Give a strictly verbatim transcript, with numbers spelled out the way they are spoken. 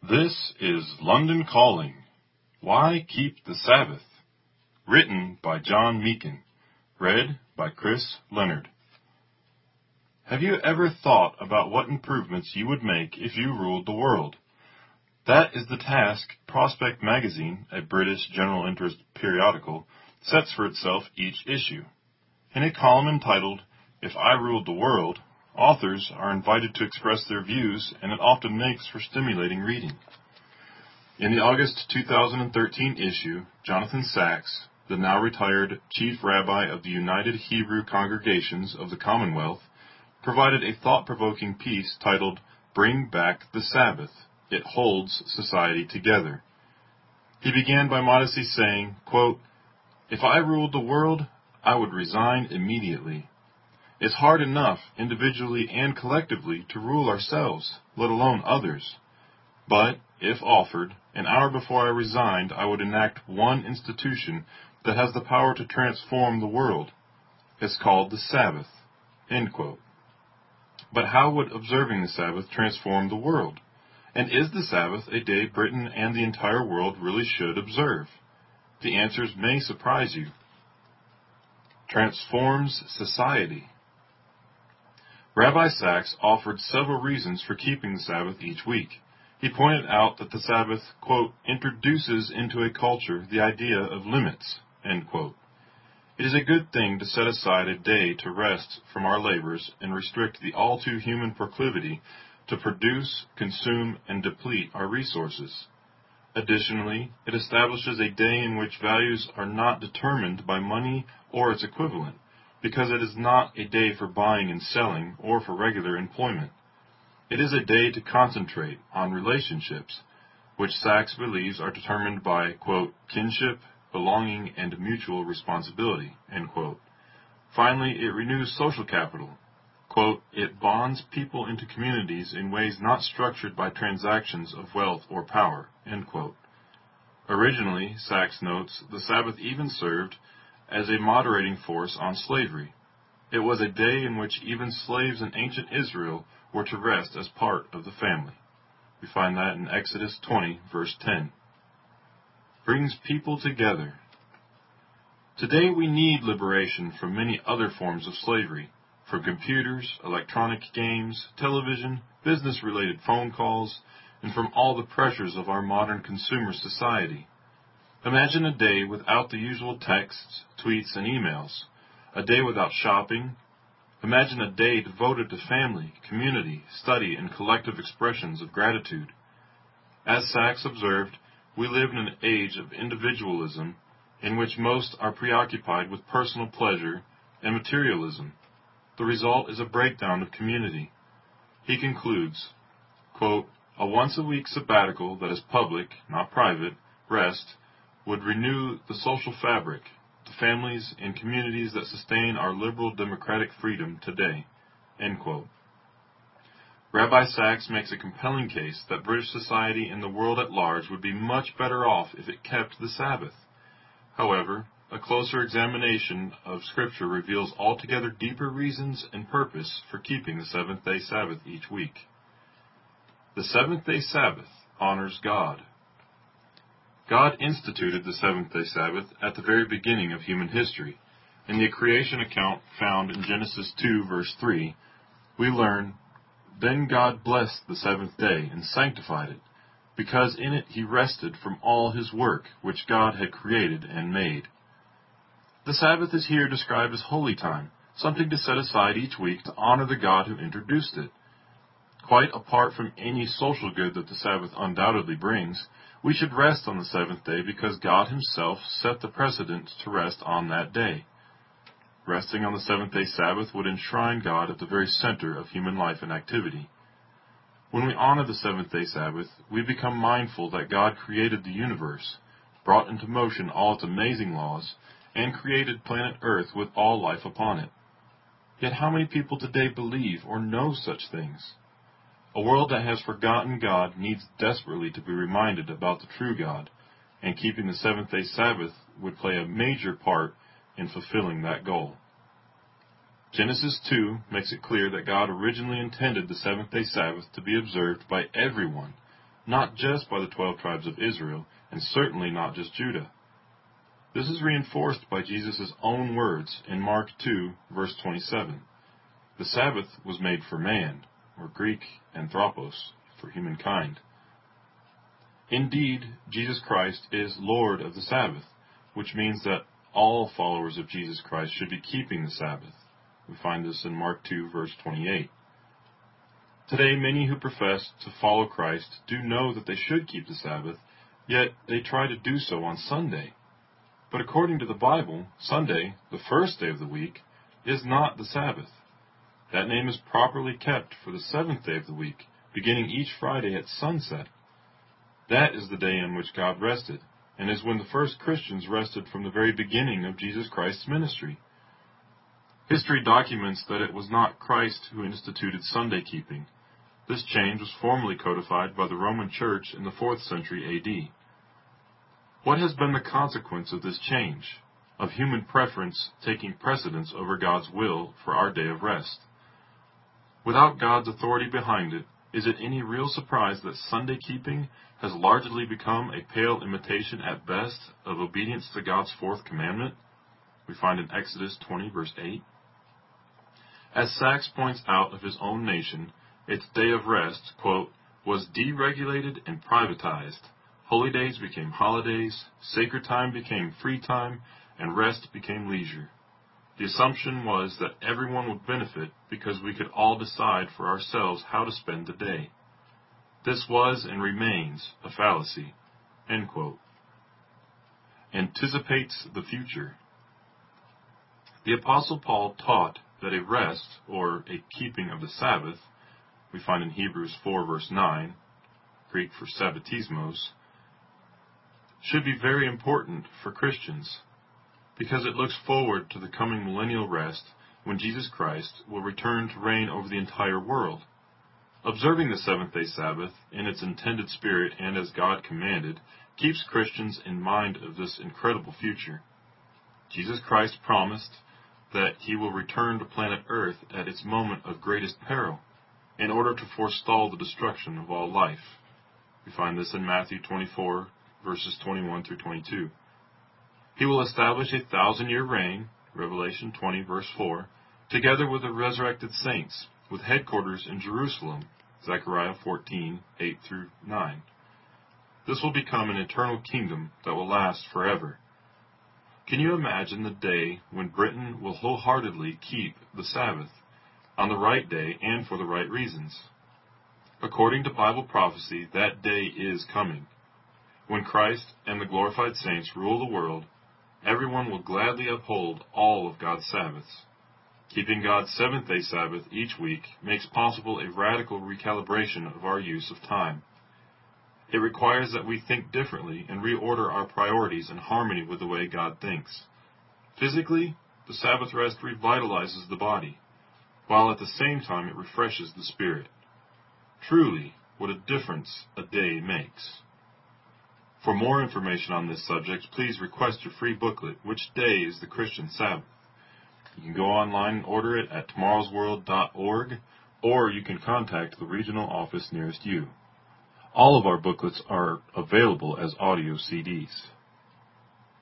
This is London Calling. Why Keep the Sabbath? Written by John Meakin. Read by Chris Leonard. Have you ever thought about what improvements you would make if you ruled the world? That is the task Prospect Magazine, a British general interest periodical, sets for itself each issue. In a column entitled, If I Ruled the World, authors are invited to express their views, and it often makes for stimulating reading. In the August two thousand thirteen issue, Jonathan Sacks, the now retired Chief Rabbi of the United Hebrew Congregations of the Commonwealth, provided a thought-provoking piece titled, Bring Back the Sabbath. It Holds Society Together. He began by modestly saying, quote, If I ruled the world, I would resign immediately. It's hard enough, individually and collectively, to rule ourselves, let alone others. But, if offered, an hour before I resigned, I would enact one institution that has the power to transform the world. It's called the Sabbath. End quote. But how would observing the Sabbath transform the world? And is the Sabbath a day Britain and the entire world really should observe? The answers may surprise you. Transforms society. Rabbi Sacks offered several reasons for keeping the Sabbath each week. He pointed out that the Sabbath, quote, introduces into a culture the idea of limits, end quote. It is a good thing to set aside a day to rest from our labors and restrict the all-too-human proclivity to produce, consume, and deplete our resources. Additionally, it establishes a day in which values are not determined by money or its equivalent, because it is not a day for buying and selling or for regular employment. It is a day to concentrate on relationships, which Sacks believes are determined by, quote, kinship, belonging, and mutual responsibility, end quote. Finally, it renews social capital. Quote, it bonds people into communities in ways not structured by transactions of wealth or power, end quote. Originally, Sacks notes, the Sabbath even served as a moderating force on slavery. It was a day in which even slaves in ancient Israel were to rest as part of the family. We find that in Exodus twenty, verse ten. Brings people together. Today we need liberation from many other forms of slavery, from computers, electronic games, television, business-related phone calls, and from all the pressures of our modern consumer society. Imagine a day without the usual texts, tweets, and emails, a day without shopping. Imagine a day devoted to family, community, study, and collective expressions of gratitude. As Sacks observed, we live in an age of individualism in which most are preoccupied with personal pleasure and materialism. The result is a breakdown of community. He concludes, quote, a once-a-week sabbatical that is public, not private, rest, would renew the social fabric, the families and communities that sustain our liberal democratic freedom today, end quote. Rabbi Sacks makes a compelling case that British society and the world at large would be much better off if it kept the Sabbath. However, a closer examination of Scripture reveals altogether deeper reasons and purpose for keeping the seventh-day Sabbath each week. The seventh-day Sabbath honors God. God instituted the seventh-day Sabbath at the very beginning of human history. In the creation account found in Genesis two, verse three, we learn, Then God blessed the seventh day and sanctified it, because in it he rested from all his work which God had created and made. The Sabbath is here described as holy time, something to set aside each week to honor the God who introduced it. Quite apart from any social good that the Sabbath undoubtedly brings, we should rest on the seventh day because God himself set the precedent to rest on that day. Resting on the seventh-day Sabbath would enshrine God at the very center of human life and activity. When we honor the seventh-day Sabbath, we become mindful that God created the universe, brought into motion all its amazing laws, and created planet Earth with all life upon it. Yet how many people today believe or know such things? A world that has forgotten God needs desperately to be reminded about the true God, and keeping the seventh-day Sabbath would play a major part in fulfilling that goal. Genesis two makes it clear that God originally intended the seventh-day Sabbath to be observed by everyone, not just by the twelve tribes of Israel, and certainly not just Judah. This is reinforced by Jesus' own words in Mark two, verse twenty-seven. The Sabbath was made for man, or Greek anthropos, for humankind. Indeed, Jesus Christ is Lord of the Sabbath, which means that all followers of Jesus Christ should be keeping the Sabbath. We find this in Mark two, verse twenty-eight. Today, many who profess to follow Christ do know that they should keep the Sabbath, yet they try to do so on Sunday. But according to the Bible, Sunday, the first day of the week, is not the Sabbath. That name is properly kept for the seventh day of the week, beginning each Friday at sunset. That is the day on which God rested, and is when the first Christians rested from the very beginning of Jesus Christ's ministry. History documents that it was not Christ who instituted Sunday keeping. This change was formally codified by the Roman Church in the fourth century A D. What has been the consequence of this change, of human preference taking precedence over God's will for our day of rest? Without God's authority behind it, is it any real surprise that Sunday keeping has largely become a pale imitation at best of obedience to God's fourth commandment? We find in Exodus twenty, verse eight. As Sachs points out of his own nation, its day of rest, quote, was deregulated and privatized. Holy days became holidays, sacred time became free time, and rest became leisure. The assumption was that everyone would benefit because we could all decide for ourselves how to spend the day. This was and remains a fallacy. End quote. Anticipates the future. The Apostle Paul taught that a rest, or a keeping of the Sabbath, we find in Hebrews four, verse nine, Greek for sabbatismos, should be very important for Christians, because it looks forward to the coming millennial rest when Jesus Christ will return to reign over the entire world. Observing the seventh-day Sabbath in its intended spirit and as God commanded keeps Christians in mind of this incredible future. Jesus Christ promised that he will return to planet Earth at its moment of greatest peril in order to forestall the destruction of all life. We find this in Matthew twenty-four, verses twenty-one through twenty-two. He will establish a thousand-year reign, Revelation twenty, verse four, together with the resurrected saints, with headquarters in Jerusalem, Zechariah fourteen, eight through nine. This will become an eternal kingdom that will last forever. Can you imagine the day when Britain will wholeheartedly keep the Sabbath, on the right day and for the right reasons? According to Bible prophecy, that day is coming. When Christ and the glorified saints rule the world, everyone will gladly uphold all of God's Sabbaths. Keeping God's seventh-day Sabbath each week makes possible a radical recalibration of our use of time. It requires that we think differently and reorder our priorities in harmony with the way God thinks. Physically, the Sabbath rest revitalizes the body, while at the same time it refreshes the spirit. Truly, what a difference a day makes. For more information on this subject, please request your free booklet, Which Day is the Christian Sabbath? You can go online and order it at tomorrows world dot org, or you can contact the regional office nearest you. All of our booklets are available as audio C Ds.